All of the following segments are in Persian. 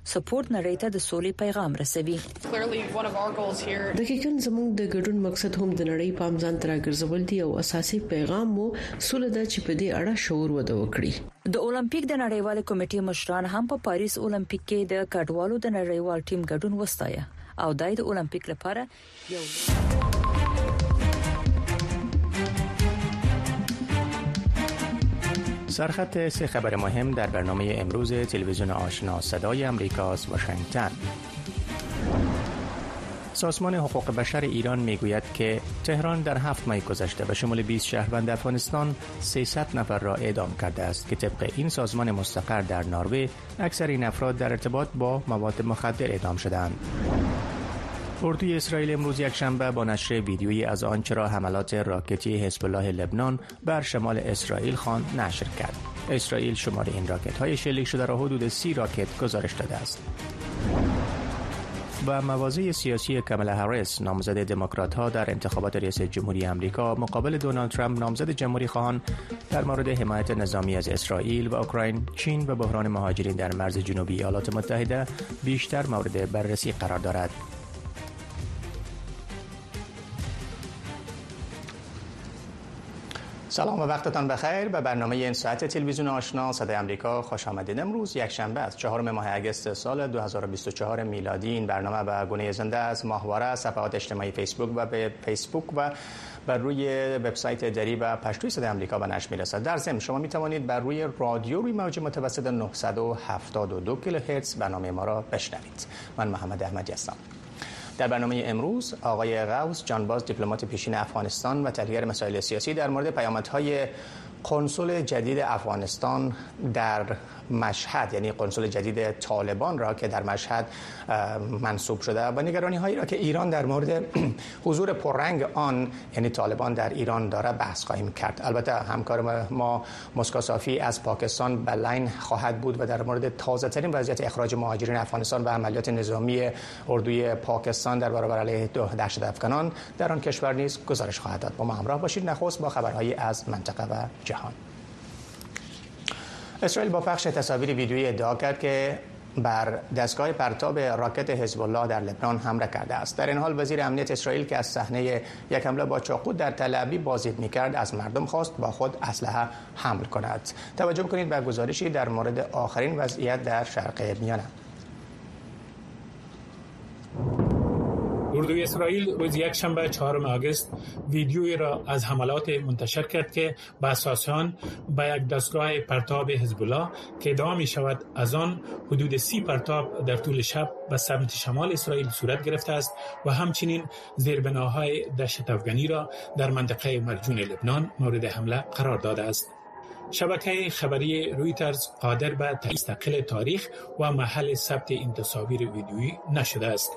سپورټ نړۍ ته د سولې پیغام رسوي. دقیقاً زموږ د ګډون مقصد هم د نړۍ پام ځان تر راګرځول دي او اساسي پیغام مو سوله ده چې په دې اړه شعور وده وکړي. د اولمپیک د نړیوال کمیټې مشران هم په پاریس اولمپیک کې د کډوالو د نړیوال ټیم ګډون وستایه او د اولمپیک لپاره یو سرخط سه خبر مهم در برنامه امروز تلویزیون آشنا صدای آمریکا از واشنگتن. سازمان حقوق بشر ایران میگوید که تهران در 7 ماه گذشته به شمول 20 شهروند افغانستان 300 نفر را اعدام کرده است که طبق این سازمان مستقر در نروژ اکثر این افراد در ارتباط با مواد مخدر اعدام شدند. اردوی اسرائیل امروز یکشنبه با نشر ویدیویی از آنچه را حملات راکتی حزب الله لبنان بر شمال اسرائیل خواند نشر کرد. اسرائیل شمار این راکت‌های شلیک شده را حدود 30 راکت گزارش داده است. و مواضع سیاسی کامالا هریس نامزد دموکرات‌ها در انتخابات ریاست جمهوری آمریکا مقابل دونالد ترامپ نامزد جمهوری خواهان در مورد حمایت نظامی از اسرائیل و اوکراین، چین و بحران مهاجرین در مرز جنوبی ایالات متحده بیشتر مورد بررسی قرار دارد. سلام و وقتتان بخیر. به برنامه این ساعت تلویزیون آشنا صدای آمریکا خوش آمدید. امروز یکشنبه است 4 ماه اگست سال 2024 میلادی. این برنامه به گونه زنده از ماهواره صفحات اجتماعی فیسبوک و به فیسبوک و بر روی وبسایت دری و پشتوی صدای آمریکا به نشر میرسد. در ضمن شما می توانید بر روی رادیو روی موج متوسط 972 کیلوهرتز برنامه ما را بشنوید. من محمد احمدی هستم. در برنامه امروز آقای غوث جانباز دیپلمات پیشین افغانستان و تحلیلگر مسائل سیاسی در مورد پیامدهای قنسل جدید افغانستان در مشهد، یعنی قنسل جدید طالبان را که در مشهد منصوب شده و نگرانی هایی را که ایران در مورد حضور پررنگ آن یعنی طالبان در ایران داره بحث خواهیم کرد. البته همکار ما مسکا صافی از پاکستان به لاین خواهد بود و در مورد تازه ترین وضعیت اخراج مهاجرین افغانستان و عملیات نظامی اردوی پاکستان در برابر علیه دهشت افغانان در آن کشور نیز گزارش خواهد داد. با ما همراه باشید. نخست با خبرهایی از منطقه و جهان. اسرائیل با پخش تصاویر ویدیویی ادعا کرد که بر دستگاه پرتاب راکت حزب الله در لبنان حمله کرده است. در این حال وزیر امنیت اسرائیل که از صحنه یک حمله با چاقو در تل ابیب بازدید می‌کرد از مردم خواست با خود اسلحه حمل کند. توجه کنید به گزارشی در مورد آخرین وضعیت در شرق میانه. اردوی اسرائیل روز یکشنبه 4 آگوست ویدیویی را از حملات منتشر کرد که به اساس آن به یک دستگاه پرتاب حزب الله که ادعا می شود از آن حدود 30 پرتاب در طول شب به سمت شمال اسرائیل صورت گرفته است و همچنین زیربناهای دشت افغانی را در منطقه مرجون لبنان مورد حمله قرار داده است. شبکه خبری رویترز قادر به تحقیق تاریخ و محل ثبت این تصاویر ویدیویی نشده است.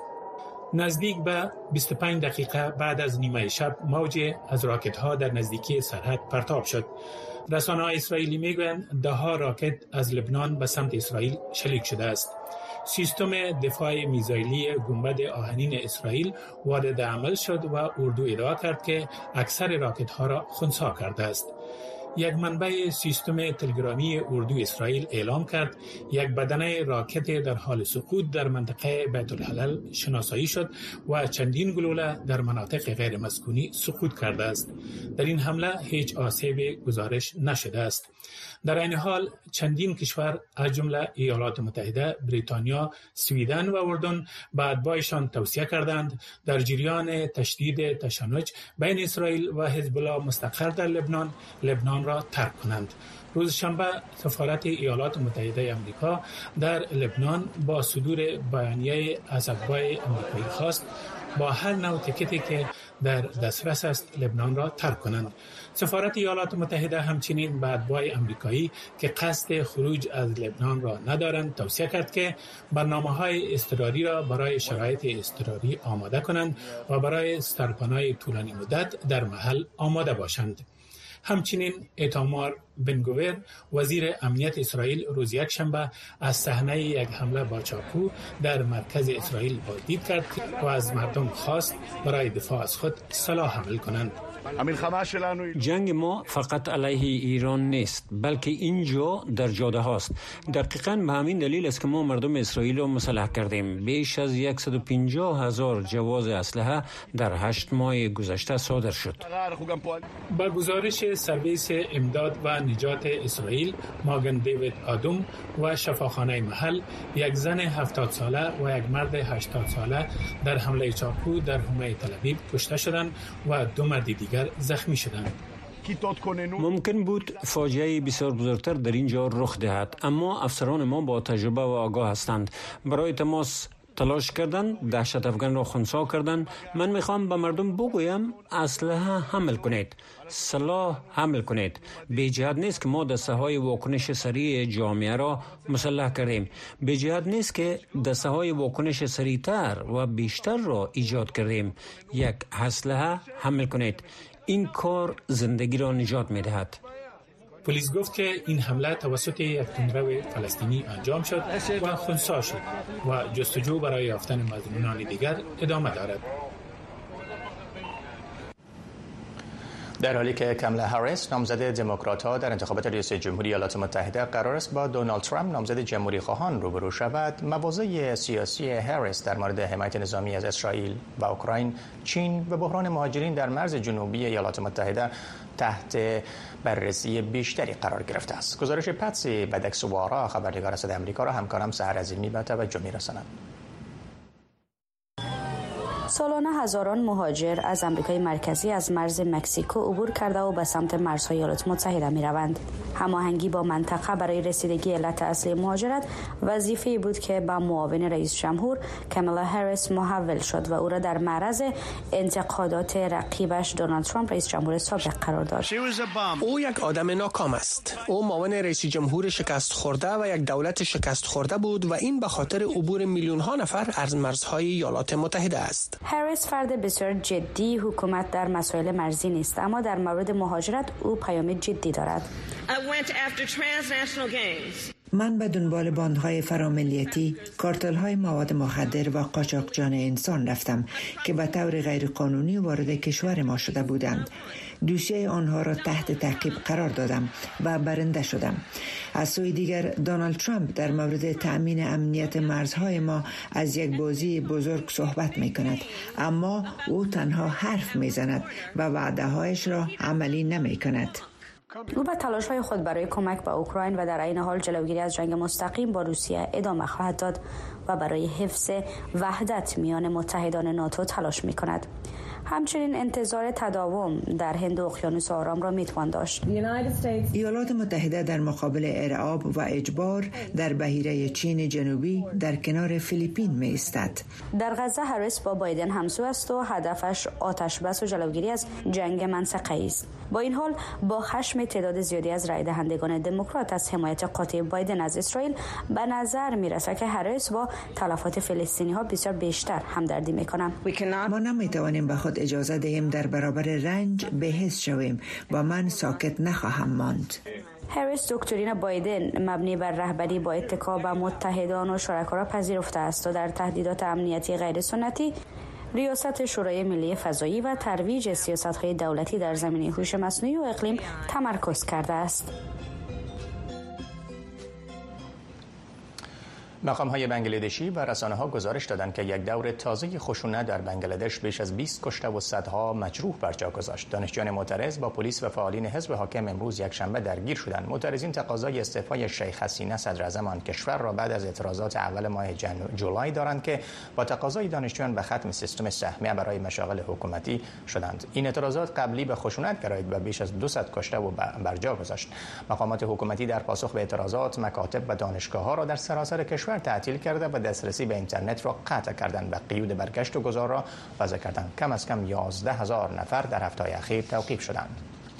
نزدیک به 25 دقیقه بعد از نیمه شب موج از راکت‌ها در نزدیکی سرحد پرتاب شد. رسانه‌های اسرائیلی میگویند 10 راکت از لبنان به سمت اسرائیل شلیک شده است. سیستم دفاع میزایلی گنبد آهنین اسرائیل وارد عمل شد و اردو ادعا کرد که اکثر راکت‌ها را خنثی کرده است. یک منبع سیستم تلگرامی اردو اسرائیل اعلام کرد یک بدنه راکت در حال سقوط در منطقه بیت الحلال شناسایی شد و چندین گلوله در مناطق غیر مسکونی سقوط کرده است. در این حمله هیچ آسیب گزارش نشده است. در این حال چندین کشور از جمله ایالات متحده، بریتانیا، سویدن و اردن به اتباعشان توصیه کردند در جریان تشدید تشنج بین اسرائیل و حزب الله مستقر در لبنان را ترک کنند. روز شنبه سفارت ایالات متحده آمریکا در لبنان با صدور بیانیه از اتباع آمریکایی خواست با هر نوع تیکتی که در دسترس است لبنان را ترک کنند. سفارت ایالات متحده همچنین به اتباع آمریکایی که قصد خروج از لبنان را ندارند توصیه کرد که برنامه‌های اضطراری را برای شرایط اضطراری آماده کنند و برای سرپناه طولانی مدت در محل آماده باشند. همچنین ایتامار بن گویر وزیر امنیت اسرائیل روز یکشنبه از صحنه یک حمله با چاقو در مرکز اسرائیل بازدید کرد و از مردم خواست برای دفاع از خود سلاح حمل کنند. جنگ ما فقط علیه ایران نیست، بلکه اینجا در جاده هاست. دقیقاً به همین دلیل است که ما مردم اسرائیل را مسلح کردیم. بیش از 150,000 جواز اسلحه در 8 ماه گذشته صادر شد. با گزارش سرویس امداد و نجات اسرائیل، ماگن دیوید آدم و شفاخانه محل، یک زن 70 ساله و یک مرد 80 ساله در حمله چاقو در حومه تل ابیب کشته شدند و 2 مرد دیگر زخمی شدند. ممکن بود فاجعه بسیار بزرگتر در اینجا رخ دهد، اما افسران ما با تجربه و آگاه هستند. برای تماس تلاش کردن، دهشت افغان را خنثی کردن. من میخوام به مردم بگویم اسلحه حمل کنید، سلاح حمل کنید. بی جهت نیست که ما دسته های واکنش سریع جامعه را مسلح کردیم. بی جهت نیست که دسته های واکنش سریعتر و بیشتر را ایجاد کردیم. یک اسلحه حمل کنید. این کار زندگی را نجات میدهد. پلیس گفت که این حمله توسط یک تندرو فلسطینی انجام شد و خنثی شد و جستجو برای یافتن مظنونان دیگر ادامه دارد. در حالی که کامالا هریس نامزد دموکرات‌ها در انتخابات ریاست جمهوری ایالات متحده قرار است با دونالد ترامپ نامزد جمهوری خواهان روبرو شود، مواضع سیاسی هریس در مورد حمایت نظامی از اسرائیل و اوکراین، چین و بحران مهاجرین در مرز جنوبی ایالات متحده تحت بررسی بیشتری قرار گرفته است. گزارش پتسی بدکسوارا خبرنگار صدای آمریکا را همکارم سحر عظیمی به توجه می‌رساند. سالانه هزاران مهاجر از آمریکای مرکزی از مرز مکزیکو عبور کرده و به سمت مرزهای ایالات متحده می روند. هماهنگی با منطقه برای رسیدگی علت اصلی مهاجرت وظیفه‌ای بود که به معاون رئیس جمهور کامالا هریس محول شد و او را در معرض انتقادات رقیبش دونالد ترامپ رئیس جمهور سابق قرار داد. او یک آدم ناکام است. او معاون رئیس جمهور شکست خورده و یک دولت شکست خورده بود و این به خاطر عبور میلیون ها نفر از مرزهای ایالات متحده است. هریس فرد بسیار جدی حکومت در مسائل مرزی نیست، اما در مورد مهاجرت او پیام جدی دارد. من به دنبال باندهای فراملیتی، کارتل‌های مواد مخدر و قاچاقچیان انسان رفتم که به طور غیرقانونی وارد کشور ما شده بودند. دوسیه آنها را تحت تعقیب قرار دادم و برنده شدم. از سوی دیگر دونالد ترامپ در مورد تأمین امنیت مرزهای ما از یک بازی بزرگ صحبت می کند، اما او تنها حرف می زند و وعده‌هایش را عملی نمی کند. او به تلاش‌های خود برای کمک به اوکراین و در عین حال جلوگیری از جنگ مستقیم با روسیه ادامه خواهد داد و برای حفظ وحدت میان متحدان ناتو تلاش می‌کند. همچنین انتظار تداوم در هند و اقیانوس آرام را میتوان داشت. ایالات متحده در مقابل ارعاب و اجبار در بحیره چین جنوبی در کنار فیلیپین می ایستد. در غزه هریس با بایدن همسو است و هدفش آتش بس و جلوگیری از جنگ منطقه‌ای است. با این حال با خشم تعداد زیادی از رای دهندگان دموکرات از حمایت قاطع بایدن از اسرائیل به نظر میرسد که هریس با تلفات فلسطینی‌ها بسیار بیشتر همدردی می‌کند. ما نمی‌توانیم به خود اجازه دهیم در برابر رنج به‌حس شویم و من ساکت نخواهم ماند. هریس دکترین بایدن مبنی بر رهبری با اتکا به متحدان و شرکا را پذیرفته است و در تهدیدات امنیتی غیر سنتی، ریاست شورای ملی فضایی و ترویج سیاست‌های دولتی در زمینه هوش مصنوعی و اقلیم تمرکز کرده است. مقام‌های بنگلادشی و رسانه‌ها گزارش دادند که یک دور تازه خشونت در بنگلادش بیش از 20 کشته و صدها مجروح بر جا گذاشت. دانشجویان معترض با پلیس و فعالین حزب حاکم امروز یکشنبه درگیر شدند. معترضین تقاضای استعفای شیخ حسینه صدراعظم آن کشور را بعد از اعتراضات اول ماه جولای دارند که با تقاضای دانشجویان به ختم سیستم سهمیه برای مشاغل حکومتی شدند. این اعتراضات قبلی به خشونت گرایید و بیش از 200 کشته و بر جا گذاشت. مقامات حکومتی در پاسخ به اعتراضات مکاتب و دانشگاه‌ها را در سراسر کشور تعطیل کرده و دسترسی به اینترنت را قطع کردند و قیود برگشت و گذار را وضع کردند. کم از کم 11,000 نفر در هفته‌های اخیر توقیف شدند.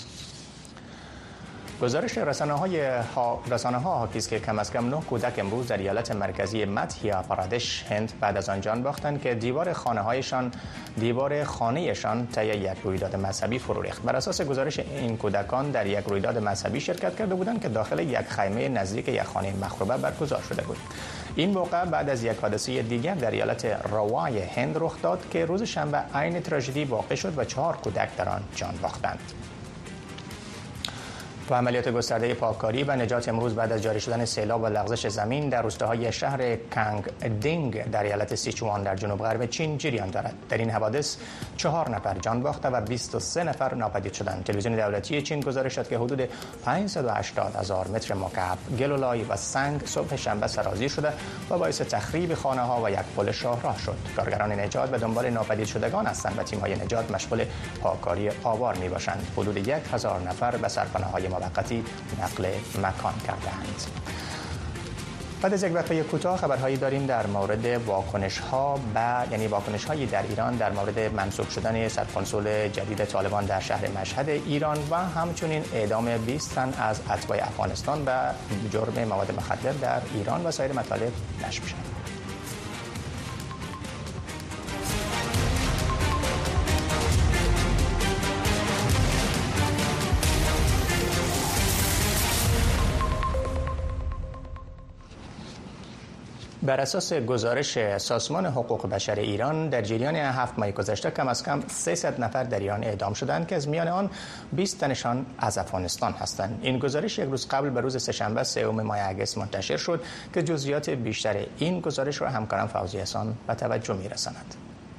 گزارش رسانه‌ها حاکی است که کم از کم 9 کودک امروز در ایالت مرکزی مدهیا پرادش هند بعد از آن جان باختند که دیوار خانه‌شان طی یک رویداد مذهبی فرو ریخت. بر اساس گزارش این کودکان در یک رویداد مذهبی شرکت کرده بودند که داخل یک خیمه نزدیک یک خانه مخروبه برگزار شده بود. این موقع بعد از یک حادثه دیگر در ایالت روای هند رخ داد که روز شنبه عین تراژدی واقع شد و 4 کودک در آن جان باختند. و عملیات گسترده پاککاری و نجات امروز بعد از جاری شدن سیلاب و لغزش زمین در روستاهای شهر کانگ دینگ در ایالت سیچوان در جنوب غرب چین جریان دارد. در این حوادث 4 نفر جان باخته و 23 نفر ناپدید شدند. تلویزیون دولتی چین گزارش داد که حدود 580,000 متر مکعب گل و لای و سنگ صبح شنبه سرازیر شده و باعث تخریب خانه‌ها و یک پل شاهراه شد. کارگران نجات به دنبال ناپدید شدگان هستند و تیم‌های نجات مشغول پاککاری آوار می‌باشند. حدود 1000 نفر به سرپناه‌های موقتی نقل مکان کردند. بعد از یک وقفه کوتاه خبرهایی داریم در مورد واکنش‌هایی در ایران در مورد منصوب شدن سرکنسول جدید طالبان در شهر مشهد ایران و همچنین اعدام 20 تن از اتباع افغانستان و جرم مواد مخدر در ایران و سایر مطالب نشر می‌شود. بر اساس گزارش سازمان حقوق بشر ایران در جریان 7 ماه گذشته کم از کم 300 نفر در ایران اعدام شدند که از میان آن 20 تنشان از افغانستان هستند. این گزارش یک روز قبل به روز سه‌شنبه 3 ماه اگست منتشر شد که جزئیات بیشتر این گزارش را همکارم فوزی احسان به توجه می‌رساند.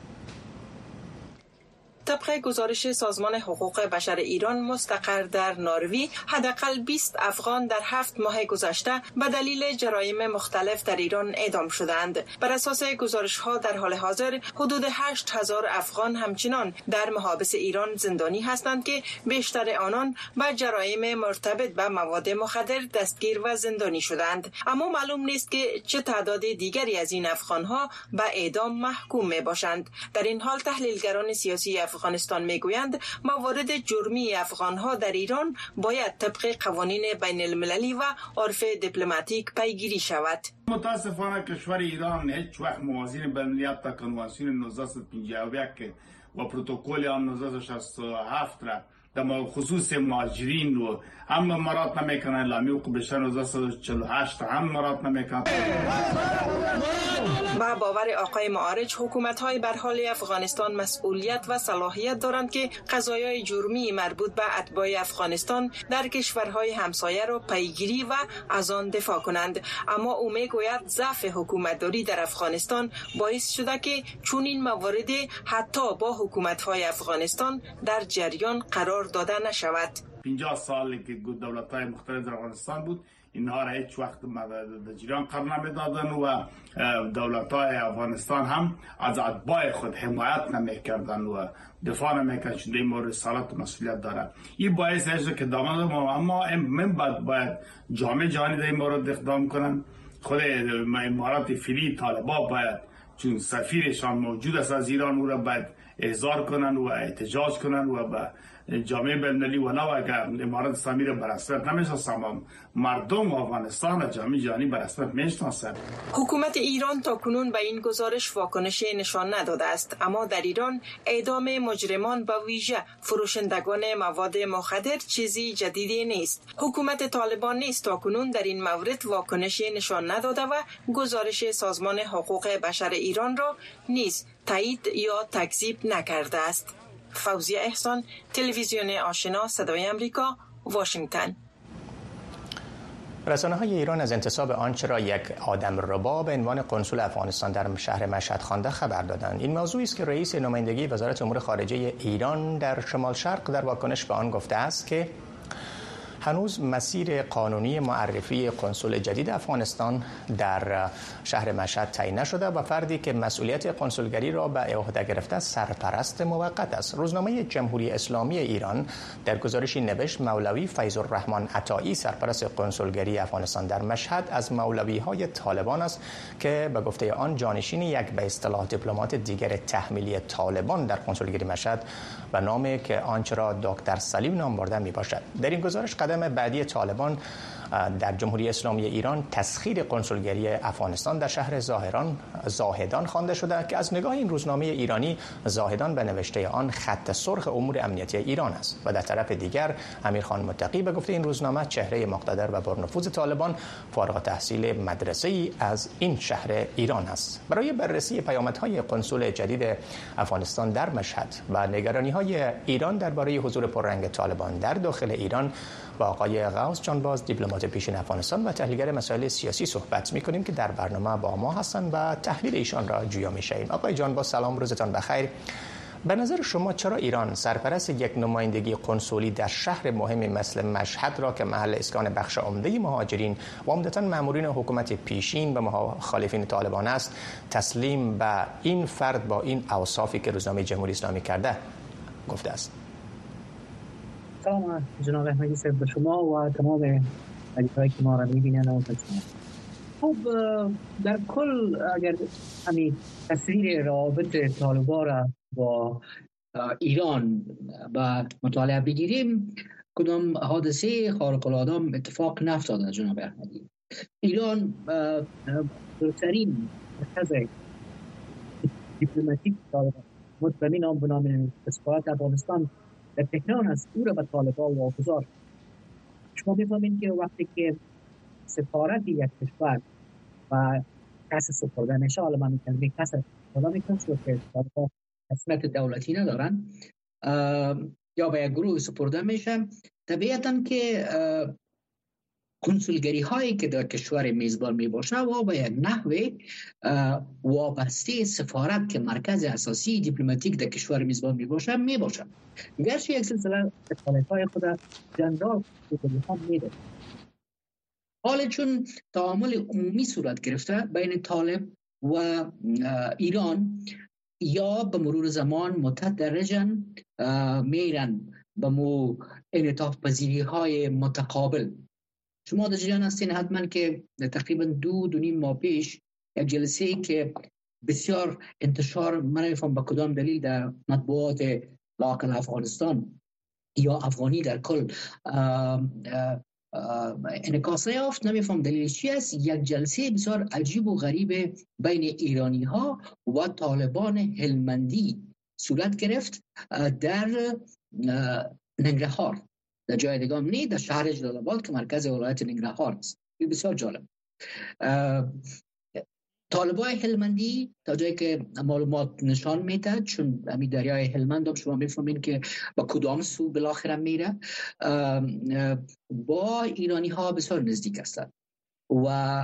طبق گزارش سازمان حقوق بشر ایران مستقر در نروژ، حداقل 20 افغان در 7 ماه گذشته به دلیل جرایم مختلف در ایران اعدام شدند. بر اساس گزارش‌ها در حال حاضر حدود 8000 افغان همچنان در محابس ایران زندانی هستند که بیشتر آنان به جرایم مرتبط به مواد مخدر دستگیر و زندانی شدند. اما معلوم نیست که چه تعداد دیگری از این افغان‌ها به اعدام محکوم می‌باشند. در این حال تحلیلگران سیاسی افغانستان میگویند موارد جرمی افغانها در ایران باید طبق قوانین بین المللی و عرف دیپلماتیک پیگیری شود. متاسفانه کشور ایران هیچ وقت موازین بین المللی تا کنوانسیون 1951 و پروتکل آن 1967 را در خصوص مهاجرین و هم مراد نمیکنه. لامی حقوق بشر 1948 هم مراد نمیکنه. با باور آقای معارج، حکومت‌های بر حال افغانستان مسئولیت و صلاحیت دارند که قضایای جرمی مربوط به اتباع افغانستان در کشورهای همسایه را پیگیری و از آن دفاع کنند. اما او میگوید ضعف حکومتداری در افغانستان باعث شده که چنین موارد حتی با حکومت‌های افغانستان در جریان قرار داده نشود. 50 سال که دولت‌های مختلف در افغانستان بود، اینها را هیچ وقت در جریان قرار نمیدادن و دولت‌های افغانستان هم از اتباع خود حمایت نمیکردن و دفاع نمیکردن، چون این مورد رسالت و مسئولیت داره. این باعث است که داماد اما من باید جامعه جهانی در این مورد اقدام کنن. خود امارات فعلی طالبان باید، چون سفیرشان موجود است از ایران، او را باید احضار کنن و احتجاج کنن و به جامعه بین‌المللی ولو اگر امارات اسلامی را بر رسمیت نمی‌شناسند، مردم افغانستان و جامعه جهانی بر رسمیت می‌شناسند. حکومت ایران تاکنون به این گزارش واکنشی نشان نداده است، اما در ایران اعدام مجرمان به ویژه فروشندگان مواد مخدر چیزی جدیدی نیست. حکومت طالبان نیز تاکنون در این مورد واکنشی نشان نداده و گزارش سازمان حقوق بشر ایران را نیز تایید یا تکذیب نکرده است. فوزیه احسان، تلویزیون آشنا، صدای آمریکا، واشنگتن. رسانه‌های ایران از انتصاب آنچه را یک آدمربا به عنوان قنسول افغانستان در شهر مشهد خوانده خبر دادند. این موضوعی است که رئیس نمایندگی وزارت امور خارجه ایران در شمال شرق در واکنش به آن گفته است که هنوز مسیر قانونی معرفی قنسول جدید افغانستان در شهر مشهد تعیین نشده و فردی که مسئولیت قنسولگری را به عهده گرفته سرپرست موقت است. روزنامه جمهوری اسلامی ایران در گزارشی نوشت مولوی فیض الرحمن عطایی سرپرست قنسولگری افغانستان در مشهد از مولوی‌های طالبان است که به گفته آن جانشین یک به اصطلاح دیپلمات دیگر تحمیلی طالبان در قنسولگری مشهد و نامی که آنچه را دکتر سلیم نام برده می باشد. در این گزارش قدم بعدی طالبان در جمهوری اسلامی ایران تسخیر کنسولگری افغانستان در شهر زاهدان خوانده شده که از نگاه این روزنامه ایرانی زاهدان به نوشته آن خط سرخ امور امنیتی ایران است و در طرف دیگر امیرخان متقی به گفته این روزنامه چهره مقتدر و پرنفوذ طالبان فارغ التحصیل مدرسه‌ای از این شهر ایران است. برای بررسی پیامدهای کنسول جدید افغانستان در مشهد و نگرانی‌های ایران درباره حضور پررنگ طالبان در داخل ایران با آقای غوث جانباز دیپلمات پیشین افغانستان و تحلیلگر مسائل سیاسی صحبت می‌کنیم که در برنامه با ما هستند و تحلیل ایشان را جویا می‌شویم. آقای جانباز سلام، روزتان بخیر. به نظر شما چرا ایران سرپرست یک نمایندگی قنصلی در شهر مهمی مثل مشهد را که محل اسکان بخش عمده مهاجرین و عمدتاً مامورین حکومت پیشین و مخالفین طالبان است تسلیم به این فرد با این اوصافی که روزنامه جمهوری اسلامی کرده گفته است؟ سلام جناب احمدی صاحب به شما و تمام عزیزانی که ما را می‌بینند و بشنوند. خب در کل اگر همین تصویر روابط طالبان را با ایران و مطالعه بگیریم، کدام حادثه خارق العاده اتفاق نیفتاده جناب احمدی. ایران بزرگترین مرکز دیپلماتیک طالبان مطمئن آن به نام سفارت افغانستان در تهران است، او را به طالبان واگذار. شما می‌فهمید که وقتی که سفارت یک کشور و کس سپرده میشه، حالا من میگم کس سپرده میشه که طالبان رسمیت دولتی ندارن یا به یک گروه سپرده میشه، طبیعتاً که کنسولگری هایی که در کشور میزبان می باشه و به یک نحوه وابسته سفارت که مرکز اساسی دیپلماتیک در کشور میزبان می باشه گرچه یک سلسله اطلاعات های خود جنرال هم میده. حالا چون تعامل عمومی صورت گرفته بین طالب و ایران، یا به مرور زمان متدرجاً میرن به مو انعطاف پذیری های متقابل. شما در جریان هستین حتما که تقریبا 2.5 ماه پیش یک جلسه که بسیار انتشار من نمی‌فهم به کدام دلیل در مطبوعات لاقل افغانستان یا افغانی در کل انعکاس یافت، نمی‌فهم دلیل چی است، یک جلسه بسیار عجیب و غریب بین ایرانی ها و طالبان هلمندی صورت گرفت در ننگرهار، در جای دیگه نه، در شهر جلال آباد که مرکز ولایت ننگرهار است. این بسیار جالب. طالبان هلمندی تا جایی که معلومات نشان میده، چون همین دریای هلمند هم شما میفهمین که با کدام سو بالاخره میره، با ایرانی ها بسیار نزدیک هستند و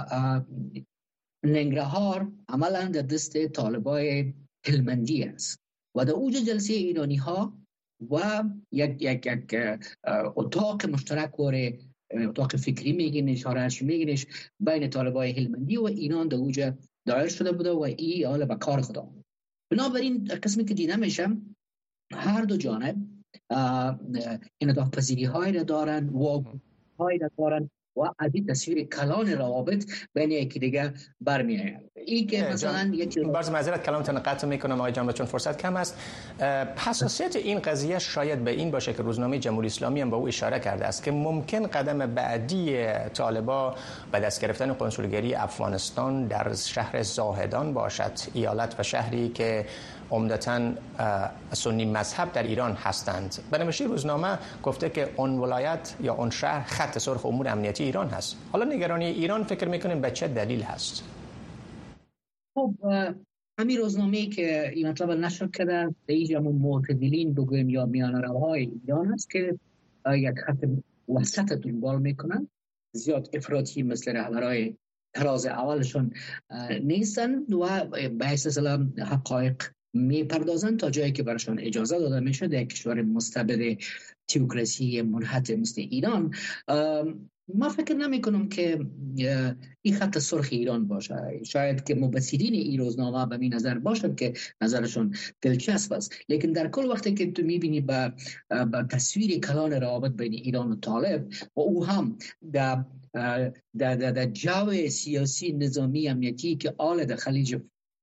ننگرهار عملا در دست طالبان هلمندی است و در اوج جلسه ایرانی ها و یک اتاق مشترک وره، اتاق فکری میگینش، هرچی میگینش، بین طالبان هلمندی و ایران در اوج دایر شده بوده و این حالا به کار خدا. بنابراین در قسمی که دیده میشه هر دو جانب انعطاف پذیری های را دارن و های را دارن و از این تصویر کلان روابط بین یکی دیگه برمیآید. این که مثلا یک باز معذرت کلامتون قطع میکنم آقای جان چون فرصت کم است. حساسیت این قضیه شاید به این باشه که روزنامه جمهوری اسلامی هم به او اشاره کرده است که ممکن قدم بعدی طالبان به دست گرفتن کنسولگری افغانستان در شهر زاهدان باشد، ایالت و شهری که عمدتاً سنی مذهب در ایران هستند. به نوشته روزنامه گفته که اون ولایت یا اون شهر خط سرخ امور امنیتی ایران هست. حالا نگرانی ایران فکر میکنیم به چه دلیل هست؟ خب همین روزنامه‌ای که این مطلب نشر کرده به اینجا معتدلین بگویم یا میانه‌روهای ایران است که یک خط وسط دنبال میکنن، زیاد افراطی مثل رهبرای تراز اولشون نیستن و به اصطلاح حقایق میپردازن تا جایی که براشون اجازه داده میشه در کشور مستبد تئوکراسی منحط مثل ایران. ما فکر نمی کنم که این خط سرخ ایران باشه. شاید که مبصرین این روزنامه به این نظر باشد که نظرشون دلچسب است، لیکن در کل وقتی که تو میبینی به تصویر کلان روابط بین ایران و طالب و او هم در جو سیاسی نظامی امنیتی که آل در خلیج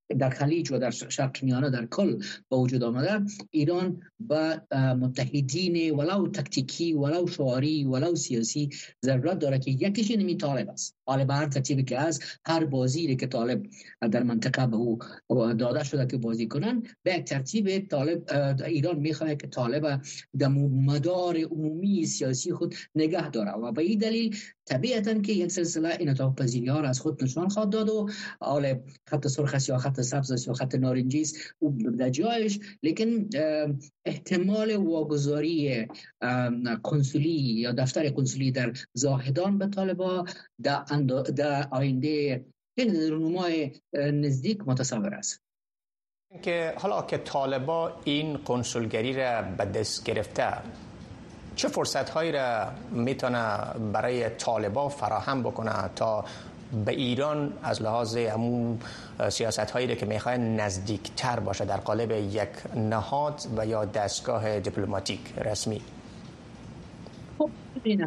در خلیج و در شرق میانه در کل با وجود آمده، ایران با متحدین ولو تکتیکی ولو شعاری ولو سیاسی ضرورت داره که یکیش اینمی طالب است. حالا به هر ترتیبی که از هر بازی که طالب در منطقه به او داده شده که بازی کنن، به یک ترتیب طالب ایران میخواد که طالب در مدار عمومی سیاسی خود نگه داره و به این دلیل طبیعتاً که یک سلسله انعطاف پذیری ها را از خود نشان خواهد داد و حالا خط سرخ است یا خط سبز است یا خط نارنجی است در جایش، لیکن احتمال واگذاری کنسولی یا دفتر کنسولی در زاهدان به طالبان در آینده در رونمای نزدیک متصور است. که حالا که طالبان این کنسولگری را به دست گرفته، چه فرصت‌هایی را میتونه برای طالبان فراهم بکنه تا به ایران از لحاظ همون سیاست‌هایی که میخواد نزدیکتر باشه در قالب یک نهاد و یا دستگاه دیپلماتیک رسمی؟ خب این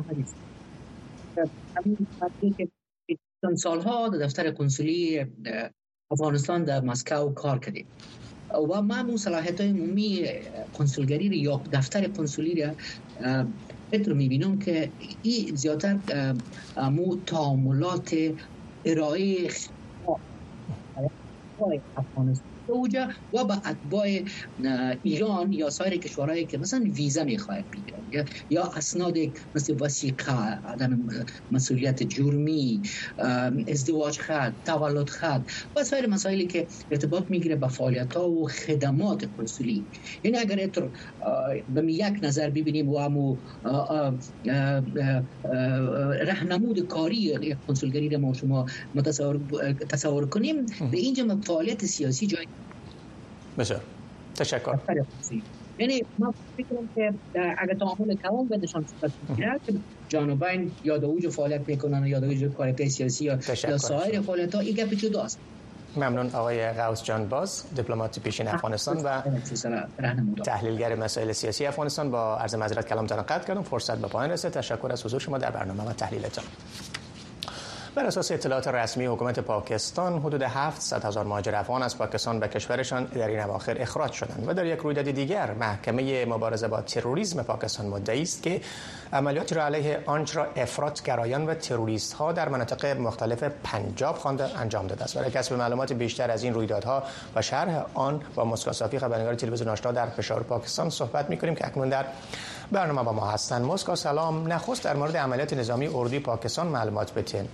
که سالها در دفتر کنسولی افغانستان در مسکو کار کردیم و ما صلاحیت‌های عمومی کنسولگری یا دفتر کنسولی را اتر می‌بینم که این زیادتر تعاملات ارائه افغانستان و با اتباع ایران یا سایر کشورهایی که مثلا ویزا میخواهد بگیرن یا اسناد مثل وثیقه، عدم مسئولیت جرمی، ازدواج خط، تولد خط و سایر مسائلی که ارتباط میگیره با فعالیت‌ها و خدمات کنسولی. یعنی اگر به یک نظر ببینیم و همو راهنمود کاری یک کنسولگری را ما شما تصور کنیم، به اینجا فعالیت سیاسی جای بسیار تشکر. یعنی ما فکر کنم که اگر تعامل کلام بدشان صورت بگیرد جانبین یا در اوج فعالیت میکنن یا در اوج کارهای سیاسی یا سایر فعالیت‌ها، این گپ جداست. ممنون آقای غوث جان باز، دیپلمات پیشین افغانستان و تحلیلگر مسائل سیاسی افغانستان. با عرض معذرت کلامتان قطع کردم، فرصت به پایان رسید. تشکر از حضور شما در برنامه و تحلیلتان. بر اساس اطلاعات رسمی حکومت پاکستان، حدود 700,000 مهاجر افغان از پاکستان به کشورشان در این اواخر اخراج شدند و در یک رویداد دیگر محکمه مبارزه با تروریسم پاکستان مدعی است که عملیاتی را علیه آنچه افراطگرایان و تروریست ها در مناطق مختلف پنجاب خوانده انجام داده است. برای کسب معلومات بیشتر از این رویدادها و شرح آن با مسکو صافی، خبرنگار تلویزیون آشنا در پشاور پاکستان صحبت می‌کنیم که اکنون در برنامه با ما هستند. مسکو سلام. نخست در مورد عملیات نظامی اردوی پاکستان معلومات بدین.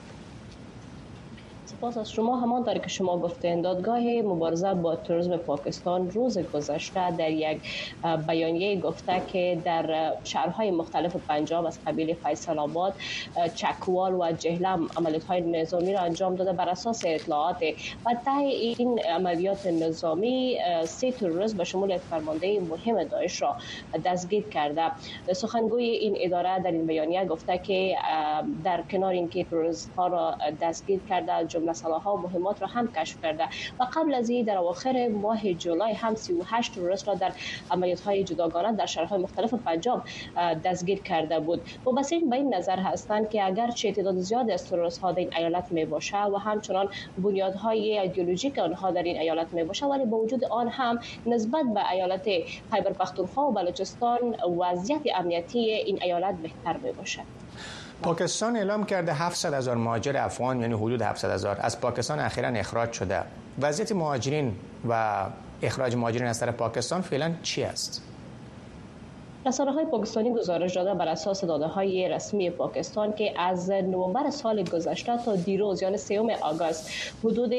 سپاس از شما. همانطور که شما گفتین، دادگاه مبارزه با تروریسم پاکستان روز گذشته در یک بیانیه گفته که در شهرهای مختلف پنجاب از قبیل فیصل آباد، چکوال و جهلم عملیات‌های نظامی را انجام داده. بر اساس اطلاعات و ته این عملیات نظامی 3 تروریست به شمول یک فرمانده مهم داعش را دستگیر کرده. سخنگوی این اداره در این بیانیه گفته که در کنار اینکه تروریست‌ها را دستگیر کرده، جمله سلاح‌ها و مهمات را هم کشف کرده و قبل از این در اواخر ماه جولای هم 38 تروریست را در عملیات‌های جداگانه در شهرهای مختلف پنجاب دستگیر کرده بود. مبصرین به این نظر هستند که اگرچه تعداد زیادی از تروریست‌ها در این ایالت میباشه و همچنان بنیادهای ایدئولوژیک آنها در این ایالت میباشه، ولی با وجود آن هم نسبت به ایالت خیبر پختونخوا و بلوچستان وضعیت امنیتی این ایالت بهتر میباشه. پاکستان اعلام کرده 700,000 مهاجر افغان، یعنی حدود 700,000 از پاکستان اخیراً اخراج شده. وضعیت مهاجرین و اخراج مهاجرین از طرف پاکستان فعلا چی است؟ رسانه‌های پاکستانی گزارش داده بر اساس داده‌های رسمی پاکستان که از نوامبر سال گذشته تا دیروز یعنی 3 آگوست حدود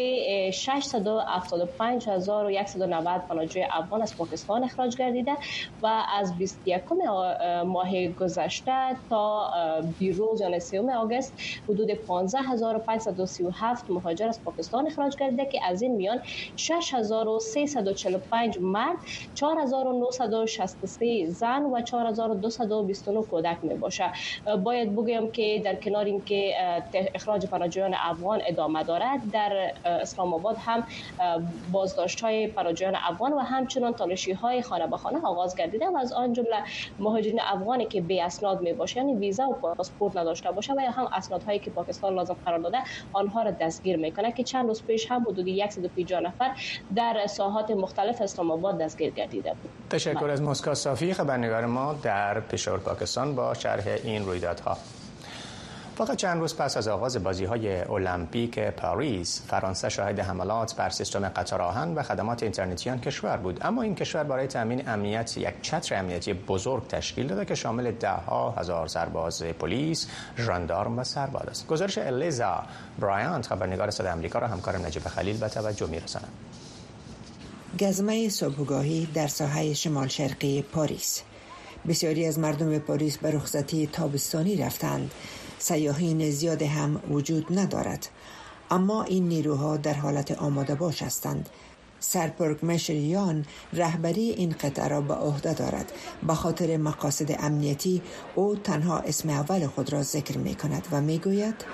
675,190 پناهجوی افغان از پاکستان اخراج گردیده و از 21 ماه گذشته تا دیروز یعنی 3 آگوست حدود 15,537 مهاجر از پاکستان اخراج گردیده که از این میان 6,345 مرد، 4,963 زن و 4229 کودک می باشه. باید بگویم که در کنار اینکه اخراج پناهجویان افغان ادامه دارد، در اسلام آباد هم بازداشت‌های پناهجویان افغان و همچنان تالاشی‌های خانه به خانه آغاز گردیده و از آن جمله مهاجرین افغانی که بی اسناد می باشه، یعنی ویزا و پاسپورت نداشته باشه و یا هم اسنادهایی که پاکستان لازم قرار داده آنها را دستگیر میکنه که چند روز پیش هم حدود 150 نفر در ساحات مختلف اسلام آباد دستگیر گردیده بود. تشکر از مسکا صافی، خبرنگار ما در پشاور پاکستان با شرح این رویدادها. فقط چند روز پس از آغاز بازی‌های المپیک پاریس، فرانسه شاهد حملات بر سیستم قطار آهن و خدمات اینترنتی آن کشور بود. اما این کشور برای تامین امنیت یک چتر امنیتی بزرگ تشکیل داده که شامل ده‌ها هزار سرباز پلیس، ژاندارم و سرباز است. گزارش الیزا برایانت، خبرنگار صدای آمریکا، را همکارم نجیب خلیل به توجه می‌رساند. گزمه صبحگاهی در ساحه شمال شرقی پاریس. بسیاری از مردم به پاریس به رخصتی تابستانی رفتند. سیاحین زیاد هم وجود ندارد، اما این نیروها در حالت آماده باش هستند. سرپرگ مشریان رهبری این قطعه را به عهده دارد. به خاطر مقاصد امنیتی او تنها اسم اول خود را ذکر می کند و می گوید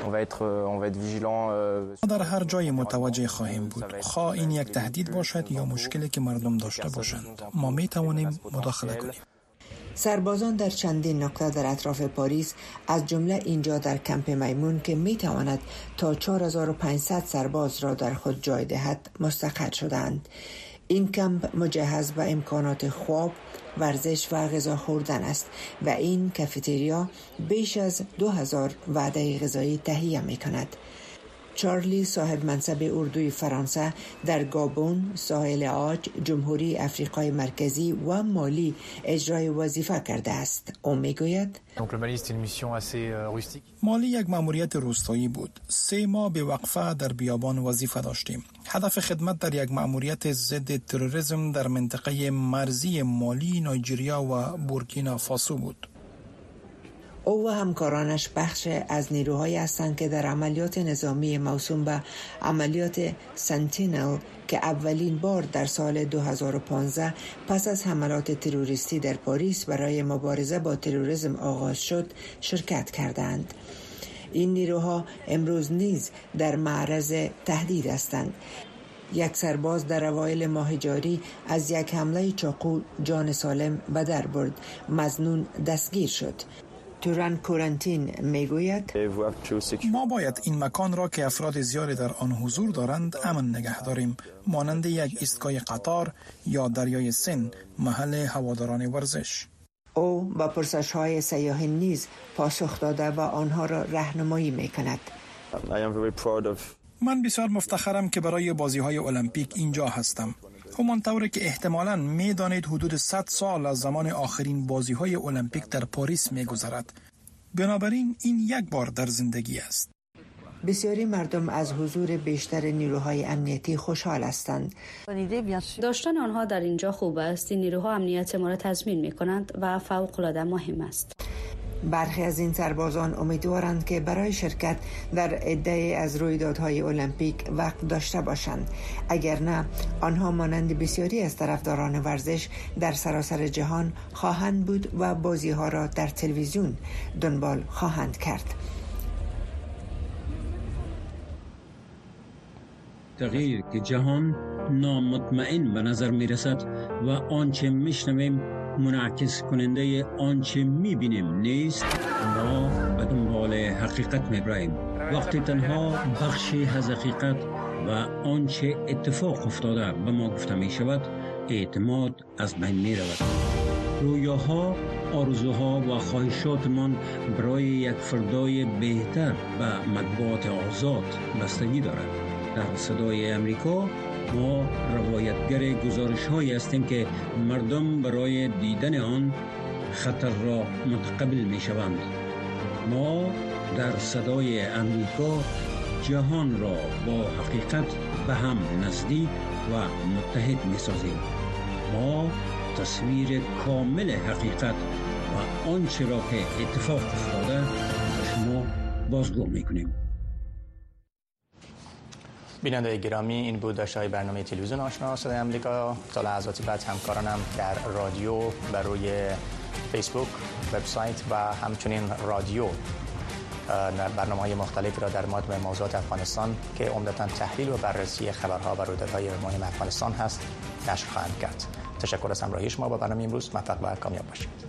در هر جای متوجه خواهیم بود، خواه این یک تهدید باشد یا مشکلی که مردم داشته باشند، ما می توانیم مداخله کنیم. سربازان در چندین نقطه در اطراف پاریس، از جمله اینجا در کمپ میمون که می تواند تا 4500 سرباز را در خود جای دهد، مستقر شدند. این کمپ مجهز به امکانات خواب، ورزش و غذا خوردن است و این کافتریا بیش از 2000 وعده غذایی تهیه می کند. چارلی، صاحب منصب اردوی فرانسه، در گابون، ساحل عاج، جمهوری افریقای مرکزی و مالی اجرای وظیفه کرده است. او میگوید مالی یک مأموریت روستایی بود. 3 ماه به وقفه در بیابان وظیفه داشتیم. هدف خدمت در یک مأموریت ضد تروریسم در منطقه مرزی مالی، نایجریا و بورکینا فاسو بود. او و همکارانش بخش از نیروهایی هستند که در عملیات نظامی موسوم به عملیات سنتینل که اولین بار در سال 2015 پس از حملات تروریستی در پاریس برای مبارزه با تروریسم آغاز شد شرکت کردند. این نیروها امروز نیز در معرض تهدید هستند. یک سرباز در اوایل ماه جاری از یک حمله چاقو جان سالم به در برد. مظنون دستگیر شد. توران کورنتین میگوید ما باید این مکان را که افراد زیادی در آن حضور دارند امن نگه داریم، مانند یک ایستگاه قطار یا دریای سن، محل هواداران ورزش. او با پرسش‌های سیاحین نیز پاسخ داده و آنها را راهنمایی می‌کند. من بسیار مفتخرم که برای بازی‌های المپیک اینجا هستم. همانطوری که احتمالاً می‌دانید حدود 100 سال از زمان آخرین بازی‌های المپیک در پاریس می‌گذرد. بنابراین این یک بار در زندگی است. بسیاری مردم از حضور بیشتر نیروهای امنیتی خوشحال هستند. داشتن آنها در اینجا خوب است. این نیروها امنیت ما را تضمین می‌کنند و فوق‌العاده مهم است. برخی از این سربازان امیدوارند که برای شرکت در عده از رویدادهای المپیک وقت داشته باشند. اگر نه، آنها مانند بسیاری از طرفداران ورزش در سراسر جهان خواهند بود و بازی‌ها را در تلویزیون دنبال خواهند کرد. تغییر که جهان نامطمئن به نظر می رسد و آنچه می شنویم منعکس کننده آنچه می بینیم نیست، ما به دنبال حقیقت می براییم. وقتی تنها بخشی از حقیقت و آنچه اتفاق افتاده به ما گفته می شود، اعتماد از بین می رود. رویاها، آرزوها و خواهشاتمان برای یک فردای بهتر و مطبوعات آزاد بستگی دارد. در صدای امریکا ما روایتگر گزارش‌هایی هستیم که مردم برای دیدن آن خطر را متقبل می‌شوند. ما در صدای امریکا جهان را با حقیقت به هم نزدیک و متحد می‌سازیم. ما تصویر کامل حقیقت و آنچه را که اتفاق افتاده به شما بازگو می‌کنیم. بیننده گرامی، این بود داشته‌های برنامه تلویزیون آشنا صدای آمریکا. تا لحظاتی بعد همکارانم در رادیو بر روی فیسبوک، وبسایت و همچنین رادیو برنامه‌های مختلفی را در مورد موضوعات افغانستان که عمدتاً تحلیل و بررسی خبرها و رویدادهای مهم افغانستان هست نشر خواهند کرد. تشکر از همراهی شما با برنامه امروز. موفق و کامیاب باشید.